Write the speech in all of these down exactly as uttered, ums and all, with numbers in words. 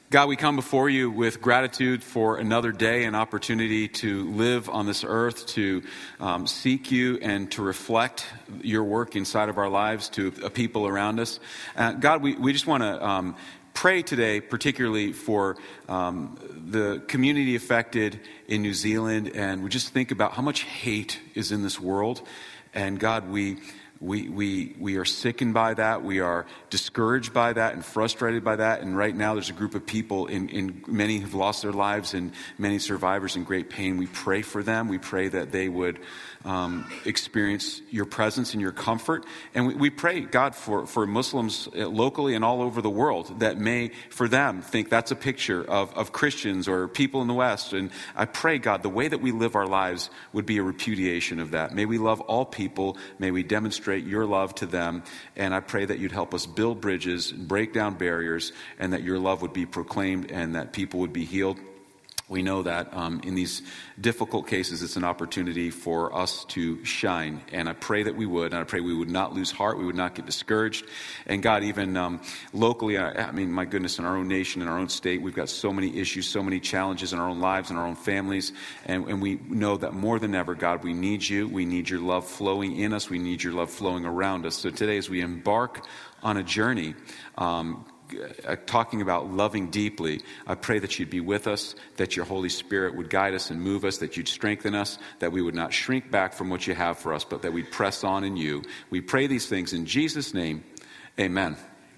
God, we come before you with gratitude for another day and opportunity to live on this earth, to um, seek you and to reflect your work inside of our lives to a people around us. Uh, God, we, we just want to um, pray today, particularly for um, the community affected in New Zealand, and we just think about how much hate is in this world. And God, we... We we we are sickened by that. We are discouraged by that and frustrated by that. And right now there's a group of people, in, in many have lost their lives and many survivors in great pain. We pray for them. We pray that they would um, experience your presence and your comfort. And we, we pray, God, for, for Muslims locally and all over the world that may, for them, think that's a picture of, of Christians or people in the West. And I pray, God, the way that we live our lives would be a repudiation of that. May we love all people. May we demonstrate your love to them, and I pray that you'd help us build bridges, break down barriers, and that your love would be proclaimed and that people would be healed. We know that um, in these difficult cases, it's an opportunity for us to shine, and I pray that we would, and I pray we would not lose heart, we would not get discouraged. And God, even um, locally, I, I mean, my goodness, in our own nation, in our own state, we've got so many issues, so many challenges in our own lives, in our own families, and, and we know that more than ever, God, we need you, we need your love flowing in us, we need your love flowing around us. So today, as we embark on a journey, um, Uh, talking about loving deeply, I pray that you'd be with us, that your Holy Spirit would guide us and move us, that you'd strengthen us, that we would not shrink back from what you have for us, but that we'd press on in you. We pray these things in Jesus' name. Amen.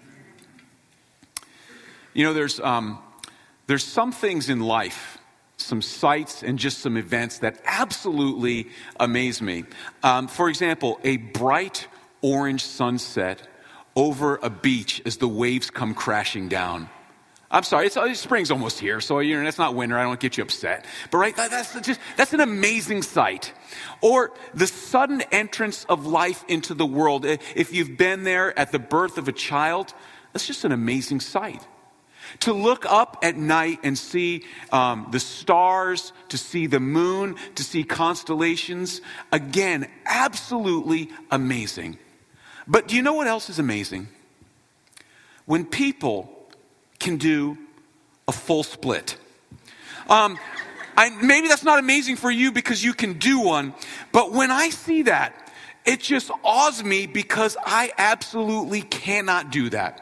You know, there's um, there's some things in life, some sights and just some events that absolutely amaze me. Um, for example, a bright orange sunset over a beach as the waves come crashing down. I'm sorry, it's, it's spring's almost here, so you know that's not winter. I don't get you upset, but right, that, that's just that's an amazing sight. Or the sudden entrance of life into the world. If you've been there at the birth of a child, that's just an amazing sight. To look up at night and see um, the stars, to see the moon, to see constellations, again, absolutely amazing. But do you know what else is amazing? When people can do a full split. Um, I, maybe that's not amazing for you because you can do one, but when I see that, it just awes me because I absolutely cannot do that.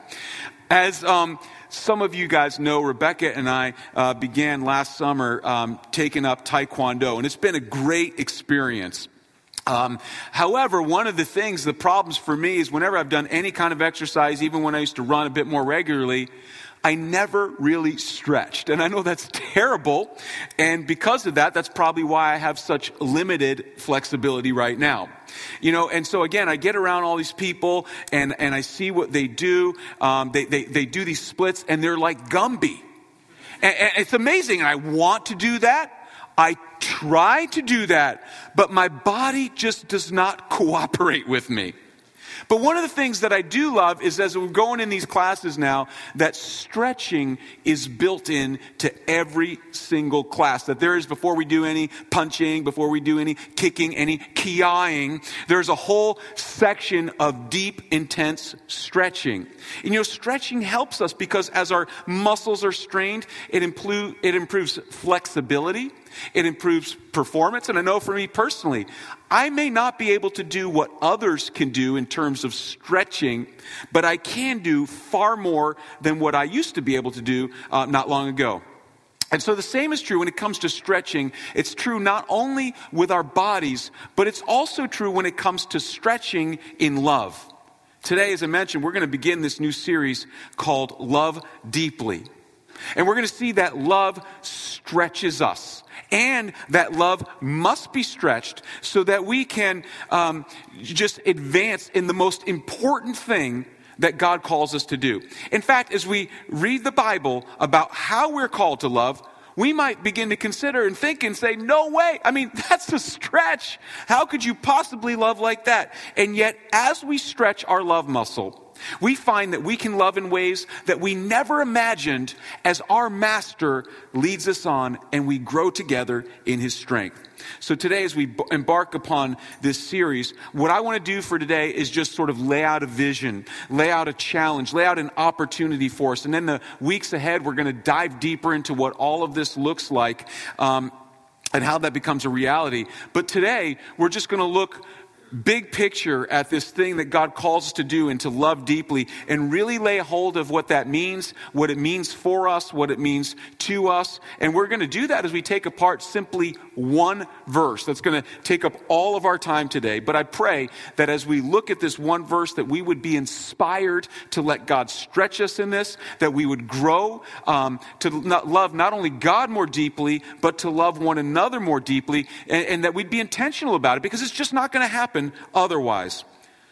As um, some of you guys know, Rebecca and I uh, began last summer um, taking up Taekwondo, and it's been a great experience. Um, however, one of the things, the problems for me is whenever I've done any kind of exercise, even when I used to run a bit more regularly, I never really stretched. And I know that's terrible. And because of that, that's probably why I have such limited flexibility right now. You know, and so again, I get around all these people and, and I see what they do. Um, they, they, they do these splits and they're like Gumby. And, and it's amazing. And I want to do that. I try to do that, but my body just does not cooperate with me. But one of the things that I do love is as we're going in these classes now, that stretching is built in to every single class. That there is, before we do any punching, before we do any kicking, any ki-ing, there's a whole section of deep, intense stretching. And you know, stretching helps us because as our muscles are strained, it, implu- it improves flexibility. It improves performance. And I know for me personally, I may not be able to do what others can do in terms of stretching, but I can do far more than what I used to be able to do uh, not long ago. And so the same is true when it comes to stretching. It's true not only with our bodies, but it's also true when it comes to stretching in love. Today, as I mentioned, we're going to begin this new series called Love Deeply. And we're going to see that love stretches us. And that love must be stretched so that we can um, just advance in the most important thing that God calls us to do. In fact, as we read the Bible about how we're called to love, we might begin to consider and think and say, no way. I mean, that's a stretch. How could you possibly love like that? And yet, as we stretch our love muscle, We find that we can love in ways that we never imagined as our master leads us on and we grow together in his strength. So today, as we embark upon this series, what I want to do for today is just sort of lay out a vision, lay out a challenge, lay out an opportunity for us. And then the weeks ahead, we're going to dive deeper into what all of this looks like um, and how that becomes a reality. But today, we're just going to look big picture at this thing that God calls us to do and to love deeply and really lay hold of what that means, what it means for us, what it means to us. And we're going to do that as we take apart simply one verse. That's going to take up all of our time today. But I pray that as we look at this one verse, that we would be inspired to let God stretch us in this, that we would grow um, to not love not only God more deeply, but to love one another more deeply, and, and that we'd be intentional about it, because it's just not going to happen otherwise.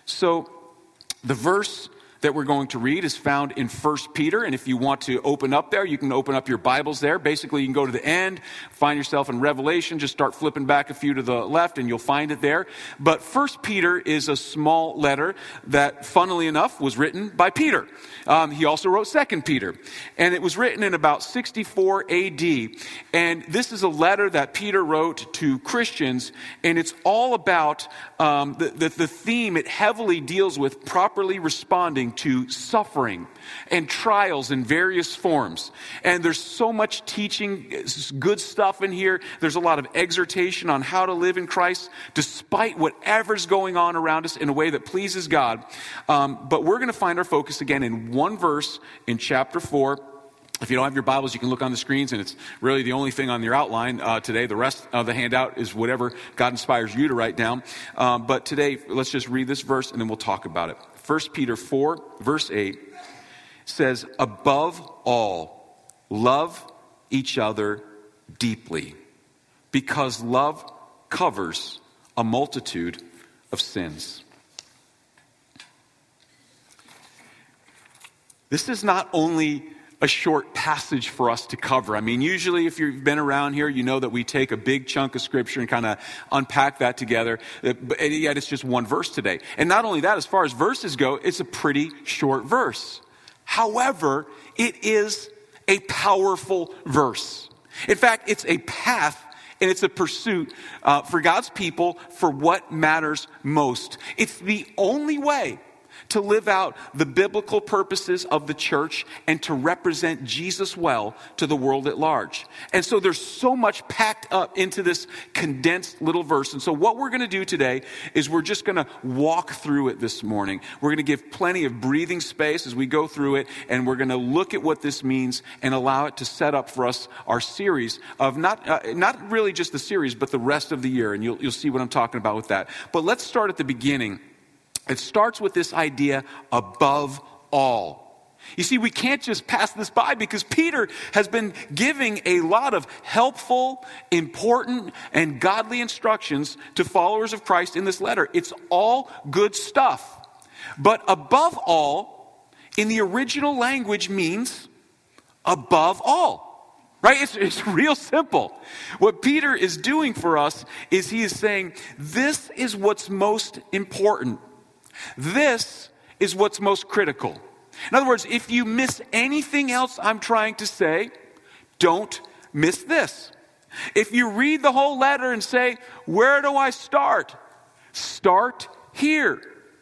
So the verse that we're going to read is found in First Peter, and if you want to open up there, you can open up your Bibles there. Basically, you can go to the end, find yourself in Revelation, just start flipping back a few to the left, and you'll find it there. But First Peter is a small letter that, funnily enough, was written by Peter. Um, he also wrote Second Peter, and it was written in about sixty-four A D. And this is a letter that Peter wrote to Christians, and it's all about um, the, the, the theme it heavily deals with, properly responding to suffering and trials in various forms. And there's so much teaching, good stuff in here. There's a lot of exhortation on how to live in Christ despite whatever's going on around us in a way that pleases God. Um, but we're going to find our focus again in one verse in chapter four. If you don't have your Bibles, you can look on the screens, and it's really the only thing on your outline uh, today. The rest of the handout is whatever God inspires you to write down. Um, but today, let's just read this verse, and then we'll talk about it. First Peter four, verse eight says, "Above all, love each other deeply, because love covers a multitude of sins." This is not only a short passage for us to cover. I mean, usually if you've been around here, you know that we take a big chunk of scripture and kind of unpack that together. And yet it's just one verse today. And not only that, as far as verses go, it's a pretty short verse. However, it is a powerful verse. In fact, it's a path and it's a pursuit uh, for God's people for what matters most. It's the only way to live out the biblical purposes of the church and to represent Jesus well to the world at large. And so there's so much packed up into this condensed little verse. And so what we're going to do today is we're just going to walk through it this morning. We're going to give plenty of breathing space as we go through it, and we're going to look at what this means and allow it to set up for us our series of not uh, not really just the series, but the rest of the year. And you'll, you'll see what I'm talking about with that. But let's start at the beginning. It starts with this idea, above all. You see, we can't just pass this by because Peter has been giving a lot of helpful, important, and godly instructions to followers of Christ in this letter. It's all good stuff. But above all, in the original language means above all. Right? It's, it's real simple. What Peter is doing for us is he is saying, this is what's most important. This is what's most critical. In other words, if you miss anything else I'm trying to say, don't miss this. If you read the whole letter and say, where do I start? Start here.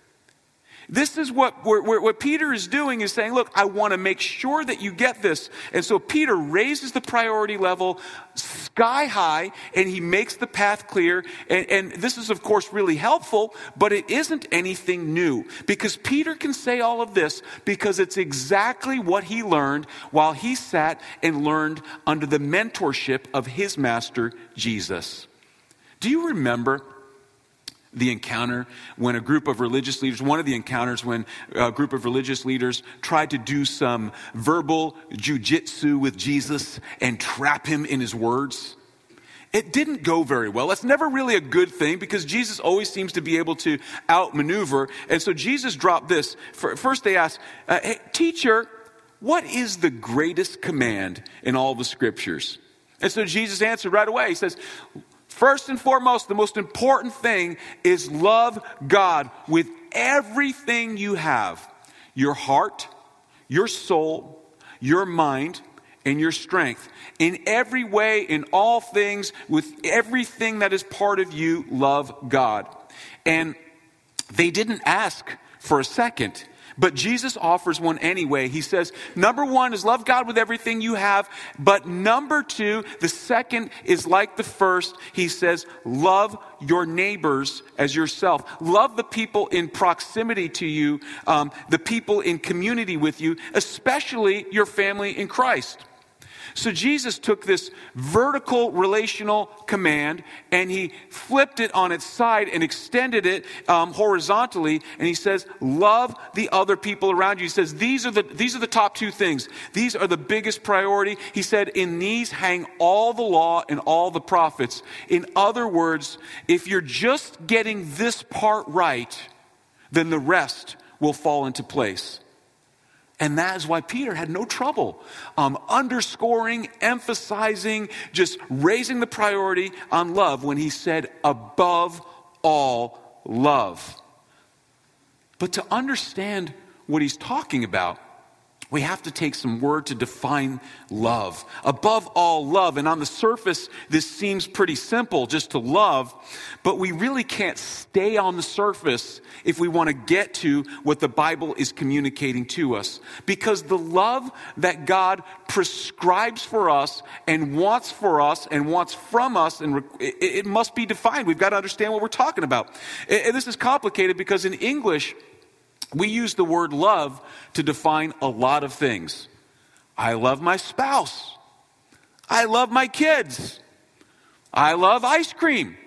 This is what, what, what Peter is doing, is saying, look, I want to make sure that you get this. And so Peter raises the priority level sky high, and he makes the path clear. And, and this is, of course, really helpful, but it isn't anything new. Because Peter can say all of this because it's exactly what he learned while he sat and learned under the mentorship of his master, Jesus. Do you remember the encounter when a group of religious leaders, one of the encounters when a group of religious leaders tried to do some verbal jujitsu with Jesus and trap him in his words? It didn't go very well. That's never really a good thing because Jesus always seems to be able to outmaneuver. And so Jesus dropped this. First they asked, uh, hey, teacher, what is the greatest command in all the scriptures? And so Jesus answered right away. He says, first and foremost, the most important thing is love God with everything you have. your heart, your soul, your mind, and your strength. In every way, in all things, with everything that is part of you, love God. And they didn't ask for a second, but Jesus offers one anyway. He says, number one is love God with everything you have. But number two, the second is like the first. He says, love your neighbors as yourself. Love the people in proximity to you, um, the people in community with you, especially your family in Christ. So Jesus took this vertical relational command and he flipped it on its side and extended it um, horizontally. And he says, love the other people around you. He says, these are the these are the top two things. These are the biggest priority. He said, in these hang all the law and all the prophets. In other words, if you're just getting this part right, then the rest will fall into place. And that is why Peter had no trouble um, underscoring, emphasizing, just raising the priority on love when he said, above all, love. But to understand what he's talking about, we have to take some word to define love. Above all, love. And on the surface, this seems pretty simple, just to love. But we really can't stay on the surface if we want to get to what the Bible is communicating to us. Because the love that God prescribes for us and wants for us and wants from us, and it, it must be defined. We've got to understand what we're talking about. And this is complicated because in English, we use the word love to define a lot of things. I love my spouse. I love my kids. I love ice cream.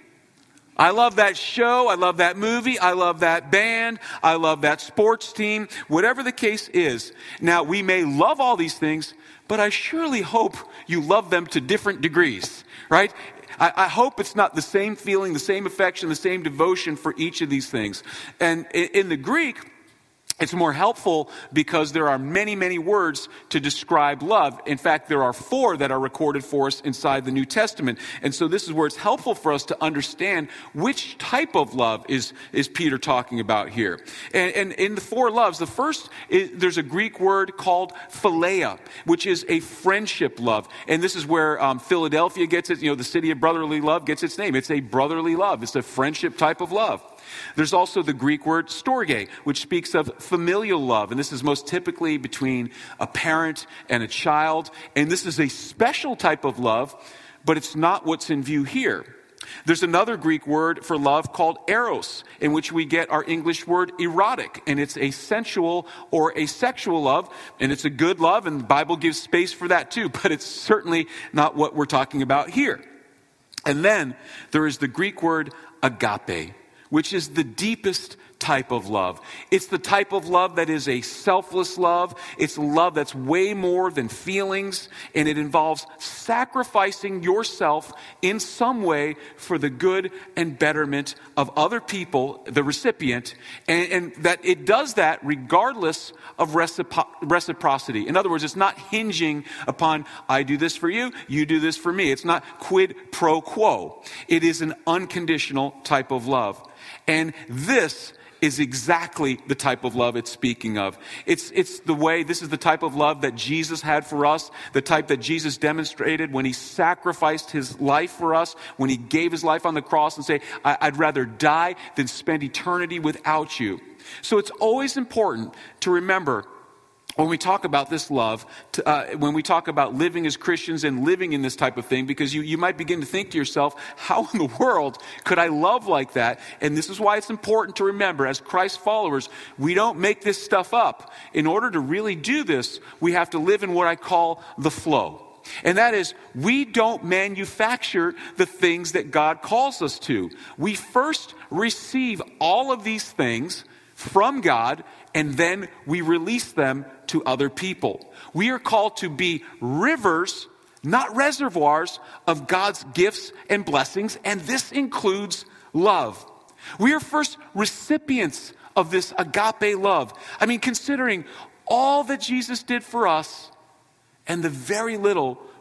I love that show. I love that movie. I love that band. I love that sports team. Whatever the case is. Now, we may love all these things, but I surely hope you love them to different degrees, right? I, I hope it's not the same feeling, the same affection, the same devotion for each of these things. And in, in the Greek, it's more helpful because there are many, many words to describe love. In fact, there are four that are recorded for us inside the New Testament. And so this is where it's helpful for us to understand which type of love is, is Peter talking about here. And, and in the four loves, the first, is, there's a Greek word called philia, which is a friendship love. And this is where um, Philadelphia gets it, you know, the city of brotherly love gets its name. It's a brotherly love. It's a friendship type of love. There's also the Greek word storge, which speaks of familial love. And this is most typically between a parent and a child. And this is a special type of love, but it's not what's in view here. There's another Greek word for love called eros, in which we get our English word erotic. And it's a sensual or a sexual love. And it's a good love, and the Bible gives space for that too. But it's certainly not what we're talking about here. And then there is the Greek word agape, which is the deepest type of love. It's the type of love that is a selfless love. It's love that's way more than feelings, and it involves sacrificing yourself in some way for the good and betterment of other people, the recipient, and, and that it does that regardless of recipro- reciprocity. In other words, it's not hinging upon, I do this for you, you do this for me. It's not quid pro quo. It is an unconditional type of love. And this is exactly the type of love it's speaking of. It's it's the way, this is the type of love that Jesus had for us, the type that Jesus demonstrated when he sacrificed his life for us, when he gave his life on the cross and say, I, I'd rather die than spend eternity without you. So it's always important to remember when we talk about this love, to, uh, when we talk about living as Christians and living in this type of thing, because you, you might begin to think to yourself, how in the world could I love like that? And this is why it's important to remember, as Christ followers, we don't make this stuff up. In order to really do this, we have to live in what I call the flow. And that is, we don't manufacture the things that God calls us to. We first receive all of these things from God, and then we release them to other people. We are called to be rivers, not reservoirs, of God's gifts and blessings, and this includes love. We are first recipients of this agape love. I mean, considering all that Jesus did for us and the very little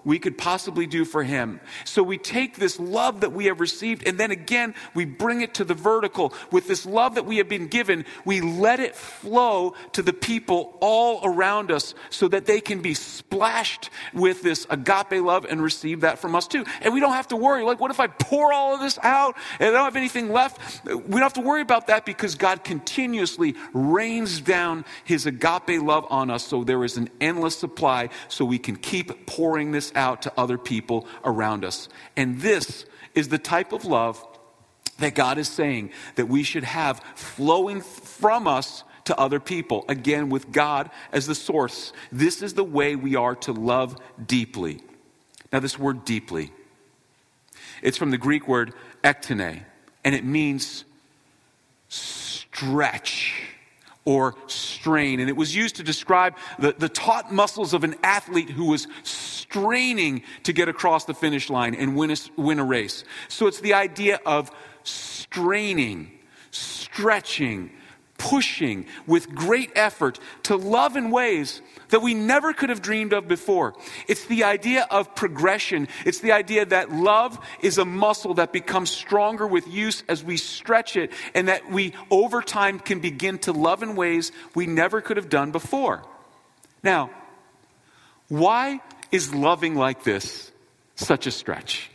we could possibly do for him. So we take this love that we have received, and then again, we bring it to the vertical. With this love that we have been given, we let it flow to the people all around us so that they can be splashed with this agape love and receive that from us too. And we don't have to worry, like, what if I pour all of this out and I don't have anything left? We don't have to worry about that because God continuously rains down his agape love on us, so there is an endless supply, so we can keep pouring this out to other people around us. And this is the type of love that God is saying that we should have flowing from us to other people. Again, with God as the source, this is the way we are to love deeply. Now, this word deeply, it's from the Greek word ektene, and it means stretch or strain. And it was used to describe the, the taut muscles of an athlete who was straining to get across the finish line and win a, win a race. So it's the idea of straining, stretching, pushing with great effort to love in ways that we never could have dreamed of before. It's the idea of progression. It's the idea that love is a muscle that becomes stronger with use as we stretch it, and that we over time can begin to love in ways we never could have done before. Now, why is loving like this such a stretch?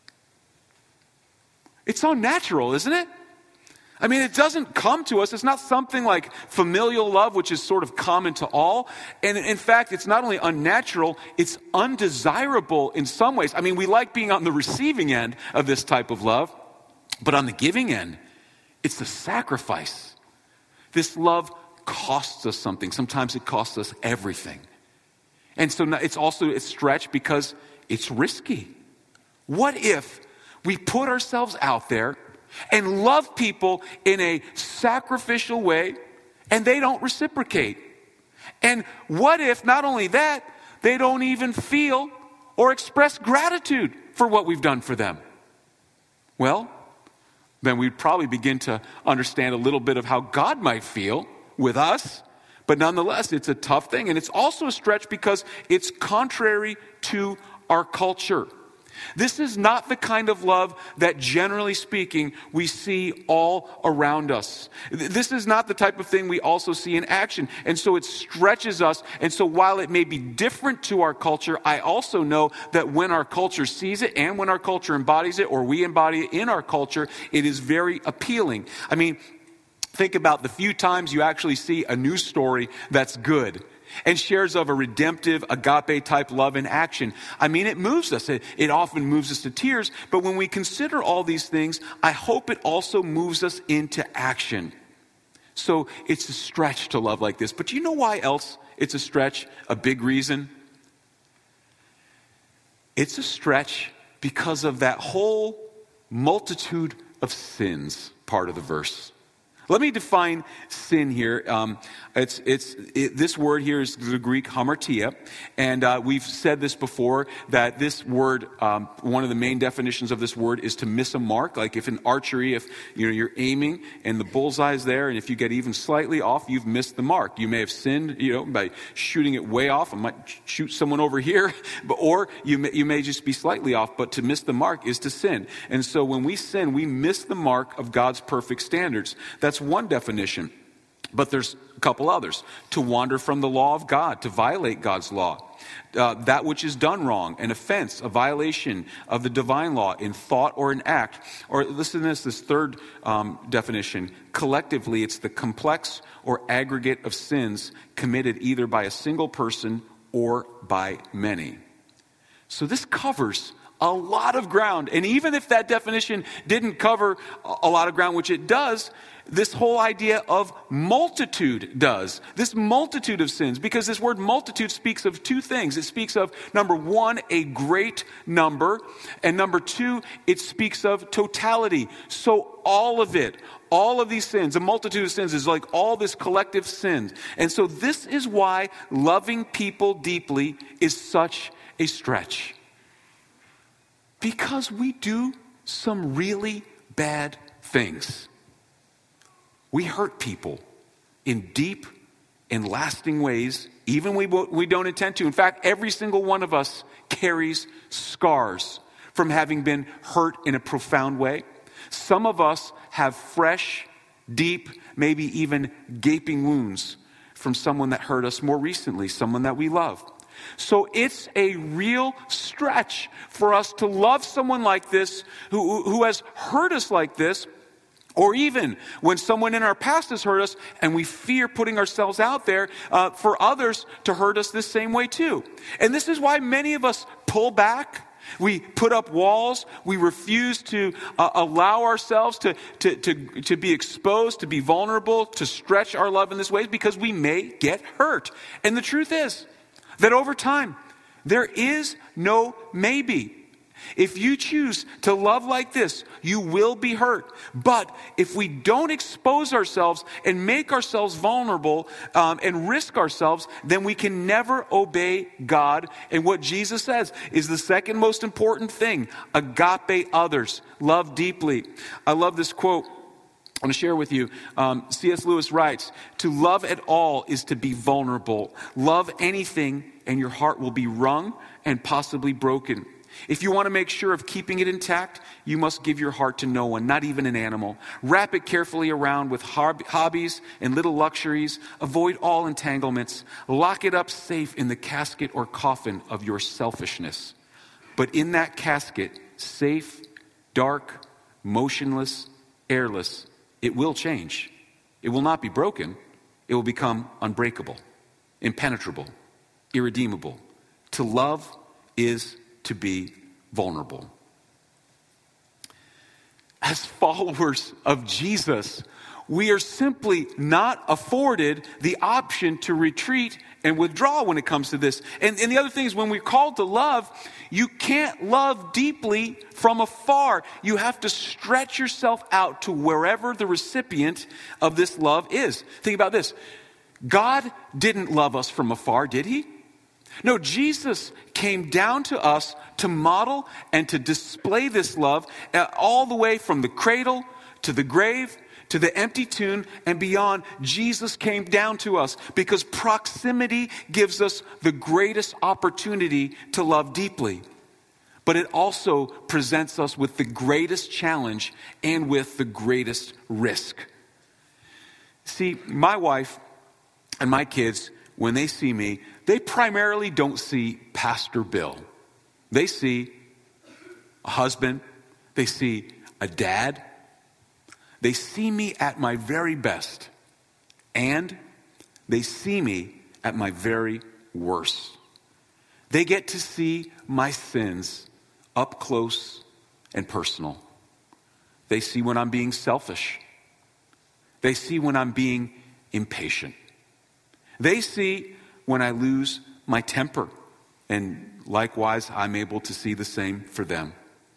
It's so natural, isn't it? I mean, it doesn't come to us. It's not something like familial love, which is sort of common to all. And in fact, it's not only unnatural, it's undesirable in some ways. I mean, we like being on the receiving end of this type of love, but on the giving end, it's the sacrifice. This love costs us something. Sometimes it costs us everything. And so it's also a stretch because it's risky. What if we put ourselves out there and love people in a sacrificial way, and they don't reciprocate? And what if, not only that, they don't even feel or express gratitude for what we've done for them? Well, then we'd probably begin to understand a little bit of how God might feel with us. But nonetheless, it's a tough thing. And it's also a stretch because it's contrary to our culture. This is not the kind of love that, generally speaking, we see all around us. This is not the type of thing we also see in action. And so it stretches us. And so while it may be different to our culture, I also know that when our culture sees it and when our culture embodies it, or we embody it in our culture, it is very appealing. I mean, think about the few times you actually see a news story that's good and shares of a redemptive, agape-type love in action. I mean, it moves us. It, it often moves us to tears. But when we consider all these things, I hope it also moves us into action. So it's a stretch to love like this. But do you know why else it's a stretch? A big reason? It's a stretch because of that whole multitude of sins part of the verse. Let me define sin here. Um, it's it's it, this word here is the Greek hamartia, and uh, we've said this before, that this word, um, one of the main definitions of this word is to miss a mark. Like if in archery, if you know you're aiming and the bullseye's there, and if you get even slightly off, you've missed the mark. You may have sinned, you know, by shooting it way off. I might shoot someone over here, but or you may, you may just be slightly off. But to miss the mark is to sin, and so when we sin, we miss the mark of God's perfect standards. That's That's one definition, but there's a couple others. To wander from the law of God, to violate God's law. Uh, that which is done wrong, an offense, a violation of the divine law in thought or in act. Or listen to this, this third um, definition. Collectively, it's the complex or aggregate of sins committed either by a single person or by many. So this covers a lot of ground. And even if that definition didn't cover a lot of ground, which it does, this whole idea of multitude does. This multitude of sins, because this word multitude speaks of two things. It speaks of, number one, a great number, and number two, it speaks of totality. So all of it, all of these sins, a multitude of sins is like all this collective sins. And so this is why loving people deeply is such a stretch. Because we do some really bad things. We hurt people in deep and lasting ways, even we we don't intend to. In fact, every single one of us carries scars from having been hurt in a profound way. Some of us have fresh, deep, maybe even gaping wounds from someone that hurt us more recently, someone that we love. So it's a real stretch for us to love someone like this who, who has hurt us like this, or even when someone in our past has hurt us and we fear putting ourselves out there uh, for others to hurt us this same way too. And this is why many of us pull back. We put up walls. We refuse to uh, allow ourselves to, to, to, to be exposed, to be vulnerable, to stretch our love in this way because we may get hurt. And the truth is that over time, there is no maybe. If you choose to love like this, you will be hurt. But if we don't expose ourselves and make ourselves vulnerable um, and risk ourselves, then we can never obey God. And what Jesus says is the second most important thing: agape others, love deeply. I love this quote. I want to share with you. Um, C S Lewis writes, "To love at all is to be vulnerable. Love anything and your heart will be wrung and possibly broken. If you want to make sure of keeping it intact, you must give your heart to no one, not even an animal. Wrap it carefully around with hob- hobbies and little luxuries. Avoid all entanglements. Lock it up safe in the casket or coffin of your selfishness. But in that casket, safe, dark, motionless, airless, it will change. It will not be broken. It will become unbreakable, impenetrable, irredeemable. To love is to be vulnerable." As followers of Jesus, we are simply not afforded the option to retreat and withdraw when it comes to this. And, and the other thing is, when we're called to love, you can't love deeply from afar. You have to stretch yourself out to wherever the recipient of this love is. Think about this. God didn't love us from afar, did he? No, Jesus came down to us to model and to display this love uh, all the way from the cradle to the grave to the empty tomb and beyond. Jesus came down to us because proximity gives us the greatest opportunity to love deeply. But it also presents us with the greatest challenge and with the greatest risk. See, my wife and my kids, when they see me, they primarily don't see Pastor Bill. They see a husband. They see a dad. They see me at my very best. And they see me at my very worst. They get to see my sins up close and personal. They see when I'm being selfish. They see when I'm being impatient. They see when I lose my temper, and likewise, I'm able to see the same for them.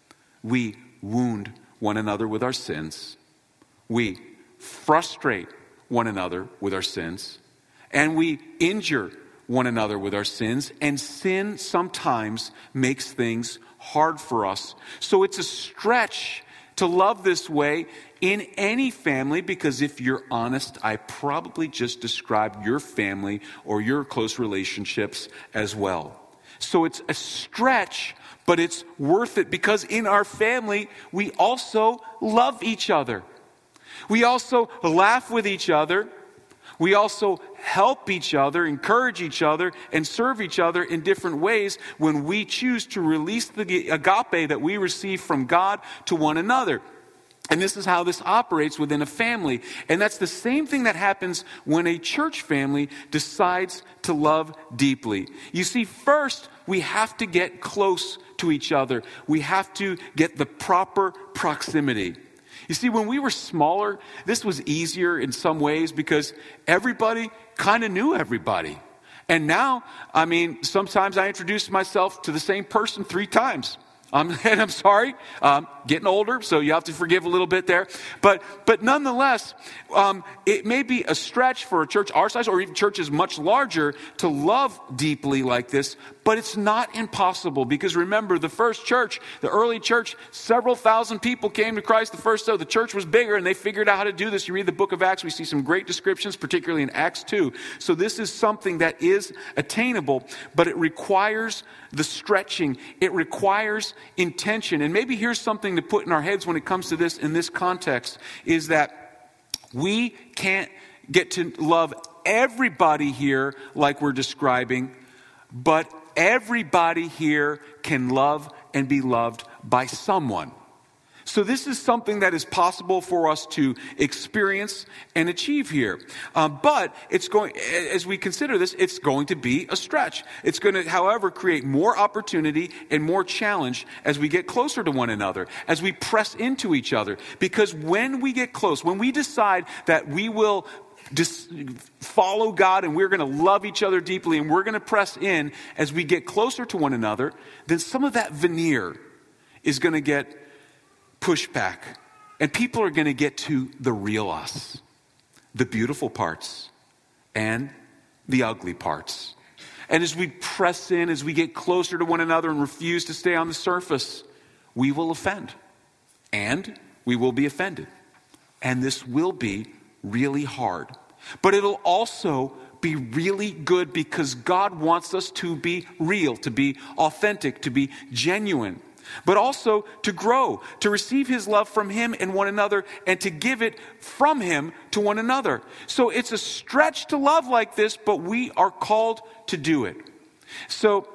We wound one another with our sins. We frustrate one another with our sins. And we injure one another with our sins. And sin sometimes makes things hard for us. So it's a stretch to love this way in any family, because if you're honest, I probably just described your family or your close relationships as well. So it's a stretch, but it's worth it, because in our family, we also love each other. We also laugh with each other. We also help each other, encourage each other, and serve each other in different ways when we choose to release the agape that we receive from God to one another. And this is how this operates within a family. And that's the same thing that happens when a church family decides to love deeply. You see, first, we have to get close to each other. We have to get the proper proximity. You see, when we were smaller, this was easier in some ways because everybody kind of knew everybody. And now, I mean, sometimes I introduce myself to the same person three times. Um, and I'm sorry, um, getting older, so you have to forgive a little bit there. But but nonetheless, um, it may be a stretch for a church our size, or even churches much larger, to love deeply like this. But it's not impossible, because remember, the first church, the early church, several thousand people came to Christ the first day. The church was bigger, and they figured out how to do this. You read the book of Acts, we see some great descriptions, particularly in Acts two. So this is something that is attainable, but it requires the stretching. It requires intention. And maybe here's something to put in our heads when it comes to this in this context, is that we can't get to love everybody here like we're describing, but everybody here can love and be loved by someone. So this is something that is possible for us to experience and achieve here. Um, but it's going, as we consider this, it's going to be a stretch. It's going to, however, create more opportunity and more challenge as we get closer to one another, as we press into each other. Because when we get close, when we decide that we will just follow God and we're going to love each other deeply and we're going to press in as we get closer to one another, then some of that veneer is going to get pushed back. And people are going to get to the real us, the beautiful parts and the ugly parts. And as we press in, as we get closer to one another and refuse to stay on the surface, we will offend. And we will be offended. And this will be really hard. But it'll also be really good, because God wants us to be real, to be authentic, to be genuine, but also to grow, to receive his love from him and one another, and to give it from him to one another. So it's a stretch to love like this, but we are called to do it. So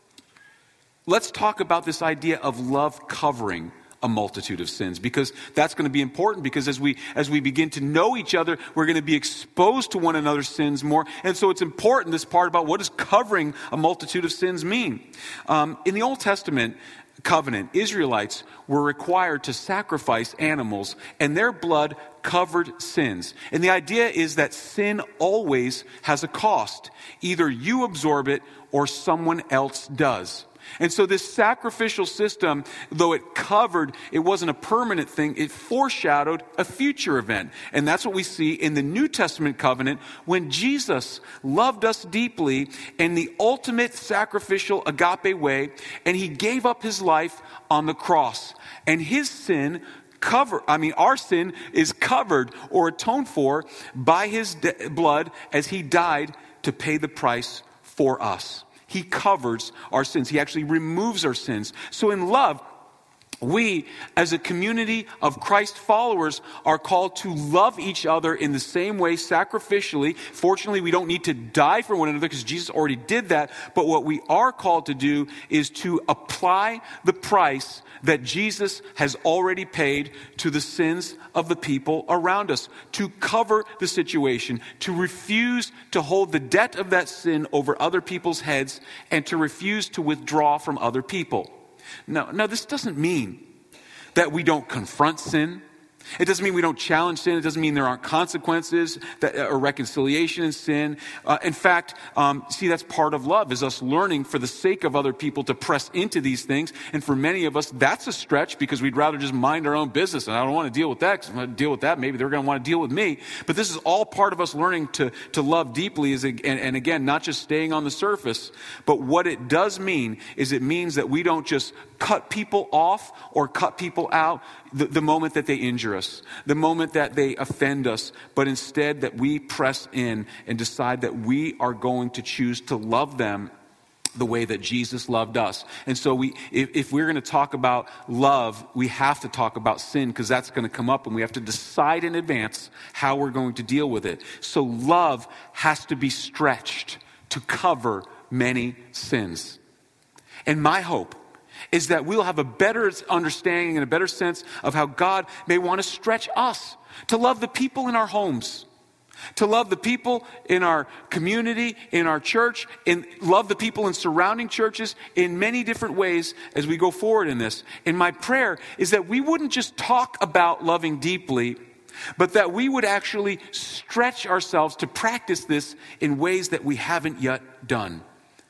let's talk about this idea of love covering a multitude of sins, because that's going to be important, because as we as we begin to know each other, we're going to be exposed to one another's sins more. And so it's important, this part about what does covering a multitude of sins mean. Um, in the Old Testament covenant, Israelites were required to sacrifice animals, and their blood covered sins. And the idea is that sin always has a cost. Either you absorb it or someone else does. And so this sacrificial system, though it covered, it wasn't a permanent thing, it foreshadowed a future event. And that's what we see in the New Testament covenant, when Jesus loved us deeply in the ultimate sacrificial agape way, and he gave up his life on the cross. And his sin cover, I mean, our sin is covered or atoned for by his de- blood as he died to pay the price for us. He covers our sins. He actually removes our sins. So in love, we, as a community of Christ followers, are called to love each other in the same way, sacrificially. Fortunately, we don't need to die for one another, because Jesus already did that. But what we are called to do is to apply the price that Jesus has already paid to the sins of the people around us, to cover the situation, to refuse to hold the debt of that sin over other people's heads, and to refuse to withdraw from other people. Now, now this doesn't mean that we don't confront sin. It doesn't mean we don't challenge sin. It doesn't mean there aren't consequences that, or reconciliation in sin. Uh, in fact, um, see, that's part of love, is us learning for the sake of other people to press into these things. And for many of us, that's a stretch, because we'd rather just mind our own business. And I don't want to deal with that, because if I deal with that, maybe they're going to want to deal with me. But this is all part of us learning to, to love deeply, is, and, and again, not just staying on the surface. But what it does mean is it means that we don't just cut people off or cut people out the, the moment that they injure us, the moment that they offend us, but instead that we press in and decide that we are going to choose to love them the way that Jesus loved us. And so we, if, if we're going to talk about love, we have to talk about sin, because that's going to come up, and we have to decide in advance how we're going to deal with it. So love has to be stretched to cover many sins. And my hope is that we'll have a better understanding and a better sense of how God may want to stretch us to love the people in our homes, to love the people in our community, in our church, and love the people in surrounding churches in many different ways as we go forward in this. And my prayer is that we wouldn't just talk about loving deeply, but that we would actually stretch ourselves to practice this in ways that we haven't yet done.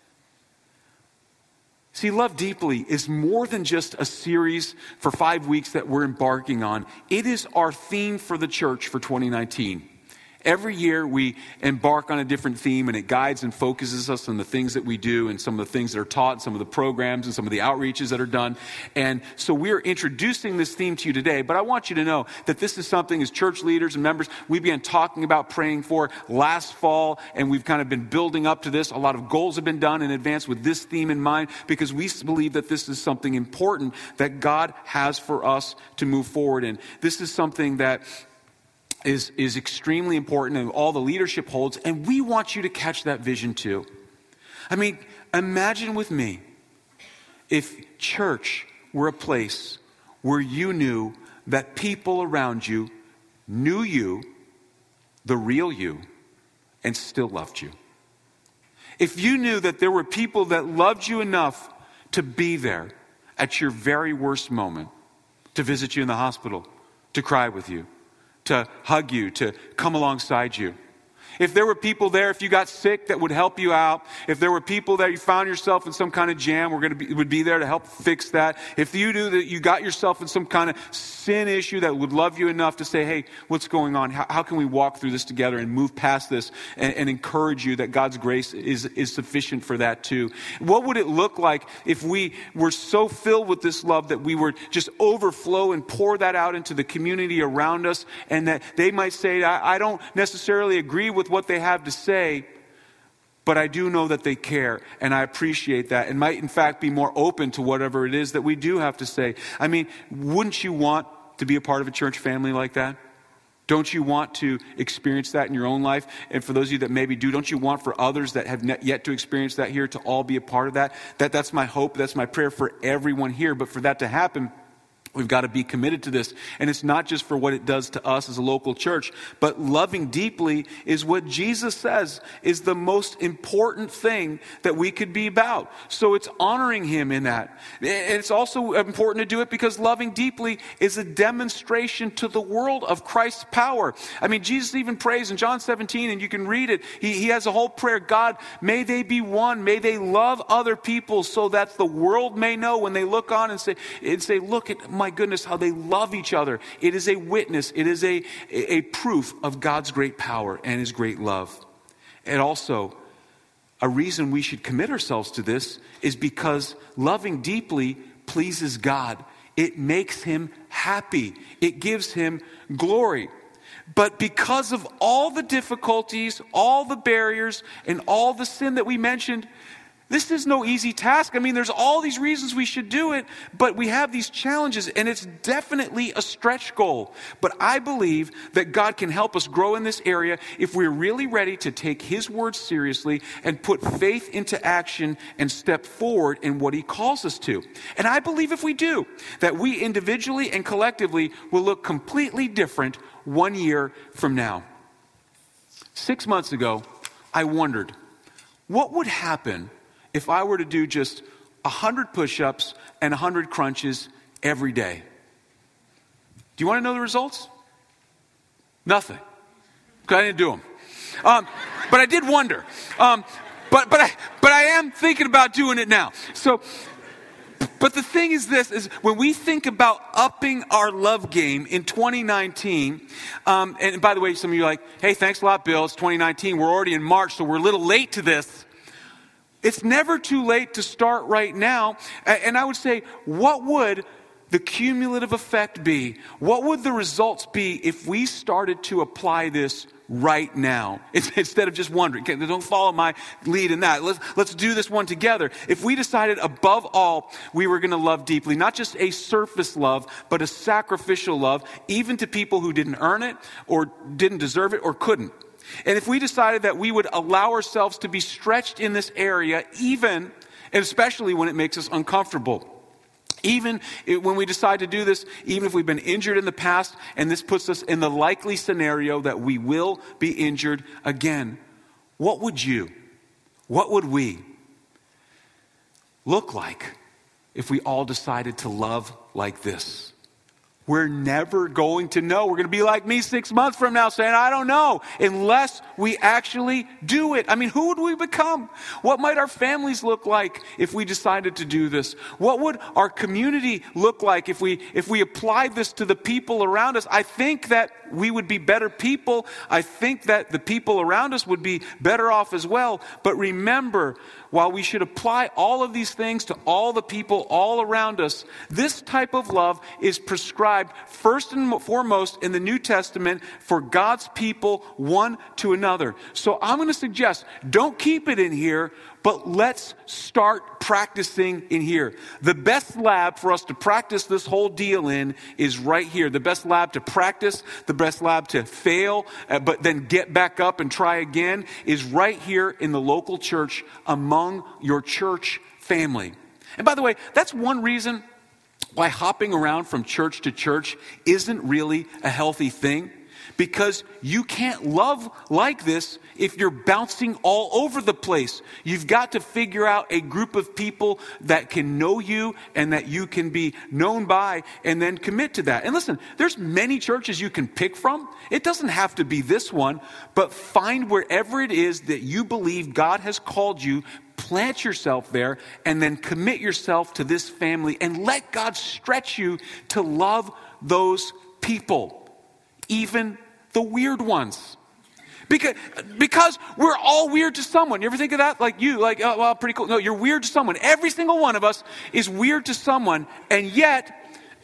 See, Love Deeply is more than just a series for five weeks that we're embarking on. It is our theme for the church for twenty nineteen. Every year we embark on a different theme, and it guides and focuses us on the things that we do and some of the things that are taught, some of the programs and some of the outreaches that are done. And so we're introducing this theme to you today, but I want you to know that this is something as church leaders and members we began talking about praying for last fall, and we've kind of been building up to this. A lot of goals have been done in advance with this theme in mind because we believe that this is something important that God has for us to move forward in. This is something that is, is extremely important and all the leadership holds, and we want you to catch that vision too. I mean, imagine with me if church were a place where you knew that people around you knew you, the real you, and still loved you. If you knew that there were people that loved you enough to be there at your very worst moment, to visit you in the hospital, to cry with you, to hug you, to come alongside you. If there were people there, if you got sick, that would help you out. If there were people that you found yourself in some kind of jam, we're going to be, would be there to help fix that. If you knew that you got yourself in some kind of sin issue that would love you enough to say, hey, what's going on? How, how can we walk through this together and move past this and, and encourage you that God's grace is, is sufficient for that too? What would it look like if we were so filled with this love that we were just overflow and pour that out into the community around us, and that they might say, I, I don't necessarily agree with what they have to say, but I do know that they care, and I appreciate that, and might in fact be more open to whatever it is that we do have to say. I mean, wouldn't you want to be a part of a church family like that? Don't you want to experience that in your own life? And for those of you that maybe do, don't you want for others that have yet to experience that here to all be a part of that? That that's my hope, that's my prayer for everyone here. But for that to happen, we've got to be committed to this. And it's not just for what it does to us as a local church, but loving deeply is what Jesus says is the most important thing that we could be about. So it's honoring him in that. And it's also important to do it because loving deeply is a demonstration to the world of Christ's power. I mean, Jesus even prays in John seventeen, and you can read it. He, he has a whole prayer. God, may they be one. May they love other people so that the world may know when they look on and say, and say, look at my goodness, how they love each other. It is a witness. It is a, a proof of God's great power and his great love. And also, a reason we should commit ourselves to this is because loving deeply pleases God. It makes him happy. It gives him glory. But because of all the difficulties, all the barriers, and all the sin that we mentioned, this is no easy task. I mean, there's all these reasons we should do it, but we have these challenges, and it's definitely a stretch goal. But I believe that God can help us grow in this area if we're really ready to take his word seriously and put faith into action and step forward in what he calls us to. And I believe if we do, that we individually and collectively will look completely different one year from now. Six months ago, I wondered, what would happen if I were to do just one hundred push-ups and one hundred crunches every day? Do you want to know the results? Nothing. Because I didn't do them. Um, but I did wonder. Um, but but I but I am thinking about doing it now. So, but the thing is this, is when we think about upping our love game in twenty nineteen, um, and by the way, some of you are like, hey, thanks a lot, Bill. It's twenty nineteen. We're already in March, so we're a little late to this. It's never too late to start right now. And I would say, what would the cumulative effect be? What would the results be if we started to apply this right now? Instead of just wondering, okay, don't follow my lead in that. Let's, let's do this one together. If we decided above all, we were going to love deeply, not just a surface love, but a sacrificial love, even to people who didn't earn it or didn't deserve it or couldn't. And if we decided that we would allow ourselves to be stretched in this area, even, and especially when it makes us uncomfortable, even when we decide to do this, even if we've been injured in the past, and this puts us in the likely scenario that we will be injured again, what would you, what would we look like if we all decided to love like this? We're never going to know. We're going to be like me six months from now saying, I don't know, unless we actually do it. I mean, who would we become? What might our families look like if we decided to do this? What would our community look like if we if we applied this to the people around us? I think that we would be better people. I think that the people around us would be better off as well. But remember, while we should apply all of these things to all the people all around us, this type of love is prescribed first and foremost in the New Testament for God's people, one to another. So I'm going to suggest, don't keep it in here, but let's start practicing in here. The best lab for us to practice this whole deal in is right here. The best lab to practice, the best lab to fail, uh, but then get back up and try again is right here in the local church among your church family. And by the way, that's one reason why hopping around from church to church isn't really a healthy thing. Because you can't love like this if you're bouncing all over the place. You've got to figure out a group of people that can know you and that you can be known by and then commit to that. And listen, there's many churches you can pick from. It doesn't have to be this one, but find wherever it is that you believe God has called you, plant yourself there, and then commit yourself to this family and let God stretch you to love those people. Even the weird ones. Because, because we're all weird to someone. You ever think of that? Like you, like, oh, well, pretty cool. No, you're weird to someone. Every single one of us is weird to someone. And yet,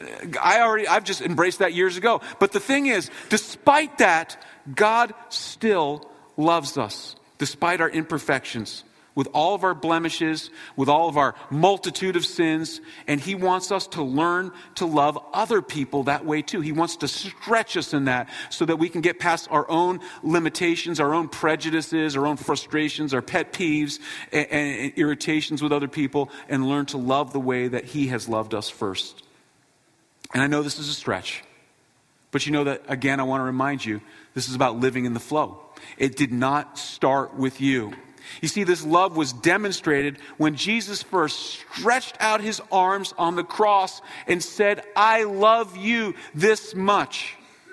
I already, I've just embraced that years ago. But the thing is, despite that, God still loves us. Despite our imperfections. With all of our blemishes, with all of our multitude of sins, and He wants us to learn to love other people that way too. He wants to stretch us in that so that we can get past our own limitations, our own prejudices, our own frustrations, our pet peeves, and, and irritations with other people, and learn to love the way that He has loved us first. And I know this is a stretch, but you know that, again, I want to remind you, this is about living in the flow. It did not start with you. You see, this love was demonstrated when Jesus first stretched out His arms on the cross and said, I love you this much.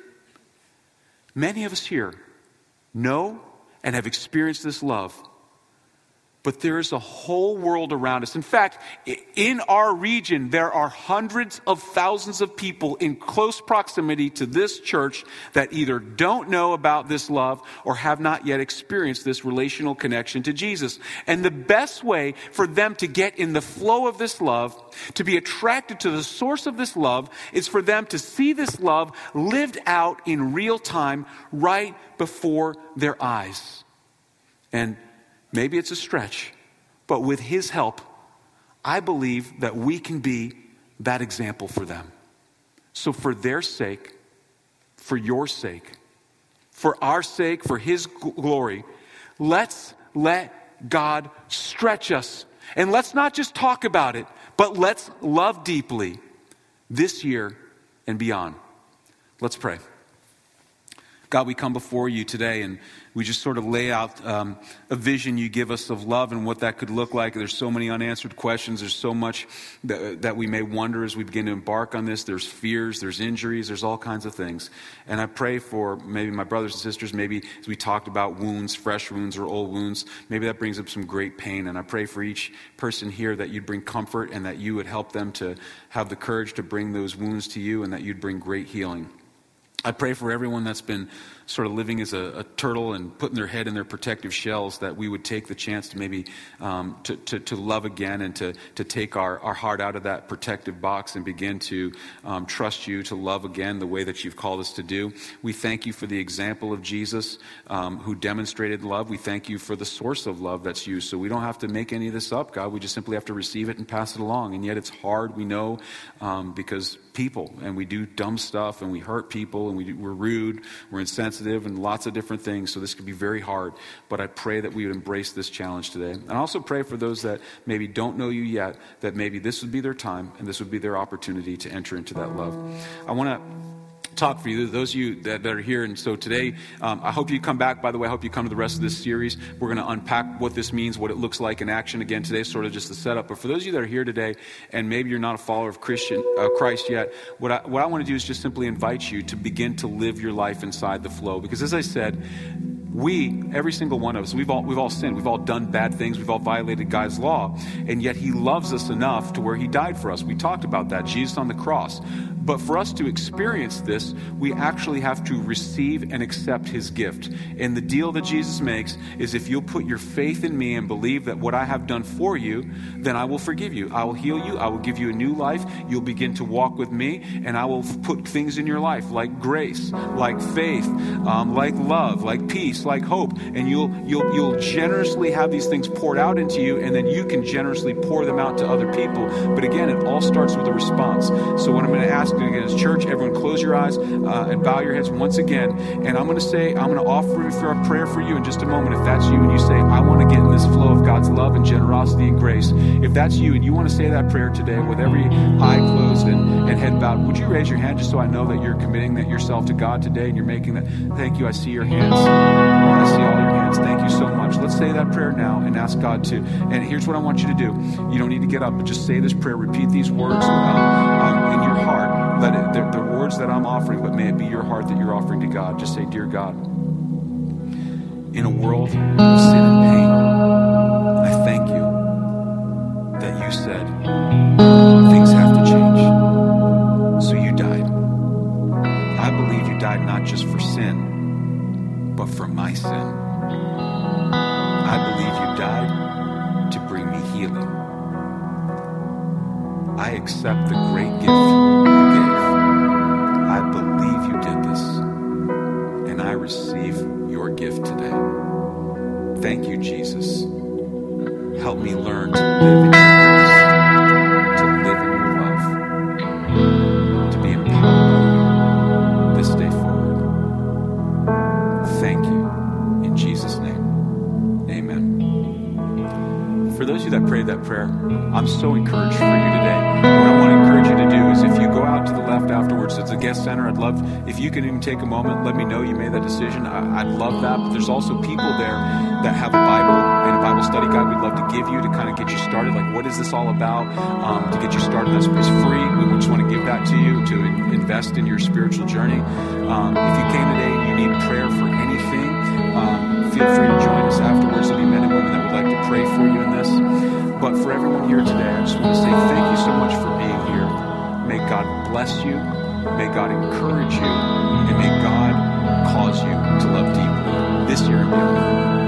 Many of us here know and have experienced this love. But there is a whole world around us. In fact, in our region, there are hundreds of thousands of people in close proximity to this church that either don't know about this love or have not yet experienced this relational connection to Jesus. And the best way for them to get in the flow of this love, to be attracted to the source of this love, is for them to see this love lived out in real time right before their eyes. And maybe it's a stretch, but with His help, I believe that we can be that example for them. So for their sake, for your sake, for our sake, for His glory, let's let God stretch us. And let's not just talk about it, but let's love deeply this year and beyond. Let's pray. God, we come before you today and we just sort of lay out um, a vision you give us of love and what that could look like. There's so many unanswered questions. There's so much that, that we may wonder as we begin to embark on this. There's fears, there's injuries, there's all kinds of things. And I pray for maybe my brothers and sisters, maybe as we talked about wounds, fresh wounds or old wounds, maybe that brings up some great pain. And I pray for each person here that you'd bring comfort and that you would help them to have the courage to bring those wounds to you and that you'd bring great healing. I pray for everyone that's been sort of living as a, a turtle and putting their head in their protective shells, that we would take the chance to maybe um, to, to, to love again and to, to take our, our heart out of that protective box and begin to um, trust you, to love again the way that you've called us to do. We thank you for the example of Jesus um, who demonstrated love. We thank you for the source of love that's used. So we don't have to make any of this up, God. We just simply have to receive it and pass it along. And yet it's hard, we know, um, because people, and we do dumb stuff and we hurt people and we do, we're rude, we're insensitive and lots of different things. So this could be very hard, but I pray that we would embrace this challenge today. And I also pray for those that maybe don't know you yet, that maybe this would be their time and this would be their opportunity to enter into that love. I want to talk for you, those of you that, that are here. And so today, um, I hope you come back. By the way, I hope you come to the rest of this series. We're going to unpack what this means, what it looks like in action. Again, today is sort of just the setup. But for those of you that are here today, and maybe you're not a follower of Christian uh, Christ yet, what I, what I want to do is just simply invite you to begin to live your life inside the flow. Because as I said, we, every single one of us, we've all we've all sinned. We've all done bad things. We've all violated God's law. And yet he loves us enough to where he died for us. We talked about that, Jesus on the cross. But for us to experience this, we actually have to receive and accept his gift. And the deal that Jesus makes is if you'll put your faith in me and believe that what I have done for you, then I will forgive you. I will heal you. I will give you a new life. You'll begin to walk with me, and I will put things in your life like grace, like faith, um, like love, like peace, like hope. And you'll, you'll, you'll generously have these things poured out into you, and then you can generously pour them out to other people. But again, it all starts with a response. So what I'm going to ask again is, church, everyone close your eyes uh, and bow your heads once again. And I'm going to say, I'm going to offer for a prayer for you in just a moment. If that's you and you say, I want to get in this flow of God's love and generosity and grace. If that's you and you want to say that prayer today with every eye closed and, and head bowed, would you raise your hand just so I know that you're committing that yourself to God today and you're making that? Thank you. I see your hands. I see all your hands. Thank you so much. Let's say that prayer now and ask God to. And here's what I want you to do. You don't need to get up, but just say this prayer. Repeat these words um, um, in your heart. Let it, they're, they're words that I'm offering, but may it be your heart that you're offering to God. Just say, Dear God, in a world of sin and pain, I thank you that you said things have to change. So you died. I believe you died not just for sin, but for my sin. I believe you died to bring me healing. I accept the great gift you gave. I believe you did this, and I receive your gift today. Thank you, Jesus. Help me learn to live in your grace, to live in your love, to be empowered by you this day forward. Thank you. In Jesus' name, amen. For those of you that prayed that prayer, I'm so encouraged for you today. What I want to encourage you to do is if you go out to the left afterwards, it's a guest center. I'd love, if you can even take a moment, let me know you made that decision. I, I'd love that. But there's also people there that have a Bible and a Bible study guide we'd love to give you to kind of get you started. Like, what is this all about? Um, to get you started, that's it's free. We just want to give that to you to invest in your spiritual journey. Um, if you came today and you need prayer for anything, um, feel free to join us afterwards. There'll be men and women that would like to pray for you in this. But for everyone here today, I just want to say thank you so much for being here. May God bless you. May God encourage you. And may God cause you to love deeply this year and beyond.